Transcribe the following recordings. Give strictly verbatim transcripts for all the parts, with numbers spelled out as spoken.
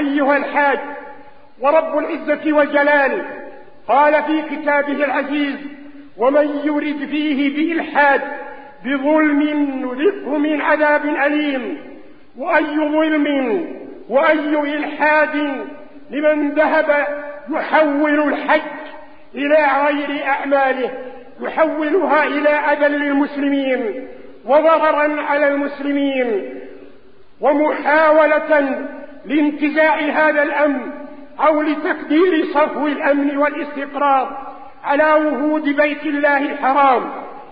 أيها الحاج، ورب العزة والجلال قال في كتابه العزيز: ومن يرد فيه بإلحاد بظلم نذقه من عذاب أليم. وأي ظلم وأي إلحاد لمن ذهب يحول الحج إلى غير أعماله، يحولها إلى أذى للمسلمين وضررا على المسلمين ومحاولة لانتزاع هذا الأمن أو لتكدير صفو الأمن والاستقرار على وهود بيت الله الحرام.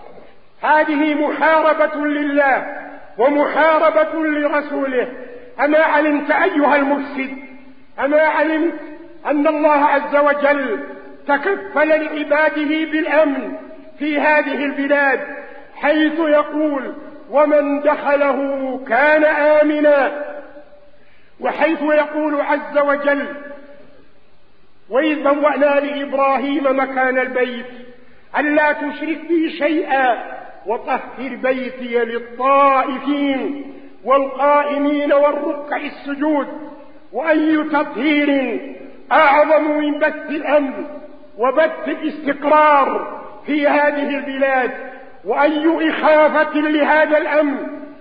هذه محاربة لله ومحاربة لرسوله. أما علمت أيها المفسد، أما علمت أن الله عز وجل تكفل لعباده بالأمن في هذه البلاد، حيث يقول: ومن دخله كان آمنا، وحيث يقول عز وجل: وإذ بوأنا لإبراهيم مكان البيت ألا تشرك بي شيئا وطهر بيتي للطائفين والقائمين والركع السجود. وأي تطهير أعظم من بث الأمن وبث الاستقرار في هذه البلاد، وأي إخافة لهذا الأمن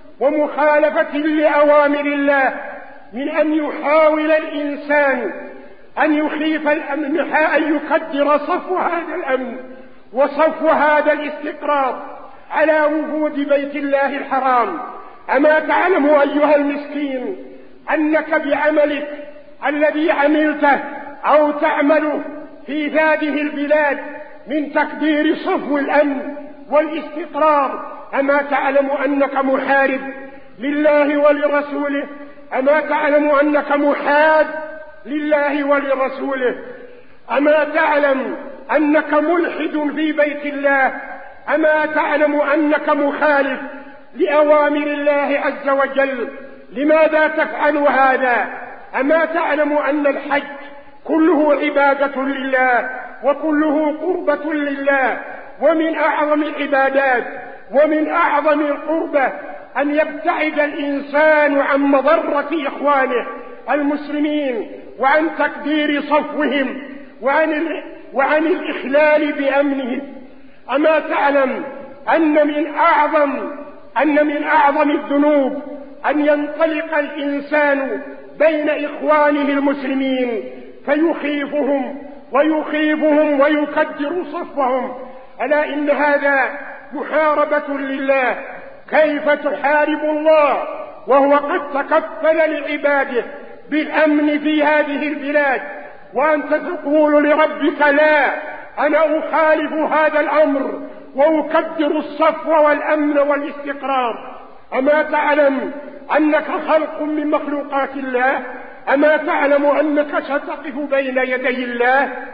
ومخالفة لأوامر الله من أن يحاول الإنسان أن يخيف الأمن، أن يقدر صفو هذا الأمن وصفو هذا الاستقرار على وجود بيت الله الحرام. أما تعلم أيها المسكين أنك بعملك الذي عملته أو تعمله في هذه البلاد من تقدير صفو الأمن والاستقرار، أما تعلم أنك محارب لله ولرسوله؟ أما تعلم أنك محاد لله ولرسوله؟ أما تعلم أنك ملحد في بيت الله؟ أما تعلم أنك مخالف لأوامر الله عز وجل؟ لماذا تفعل هذا؟ أما تعلم أن الحج كله عبادة لله وكله قربة لله، ومن أعظم العبادات ومن أعظم القربة أن يبتعد الإنسان عن مضرة إخوانه المسلمين وعن تقدير صفوهم وعن, وعن الإخلال بأمنهم. أما تعلم أن من أعظم أن من أعظم الذنوب أن ينطلق الإنسان بين إخوانه المسلمين فيخيفهم ويخيفهم ويكدر صفهم؟ ألا إن هذا محاربة لله. كيف تحارب الله وهو قد تكفل لعباده بالأمن في هذه البلاد، وأنت تقول لربك: لا، أنا أخالف هذا الأمر وأكدر الصفو والأمن والاستقرار؟ أما تعلم أنك خلق من مخلوقات الله؟ أما تعلم أنك ستقف بين يدي الله